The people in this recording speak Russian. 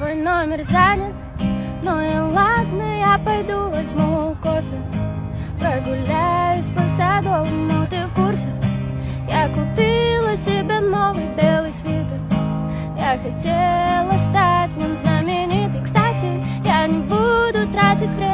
твой номер занят. Ну и ладно, я пойду возьму кофе, прогуляюсь по Садовому, ты в курсе? Я купила себе новый белый свитер. Я хотела стать в нем знаменитой. Кстати, я не буду тратить время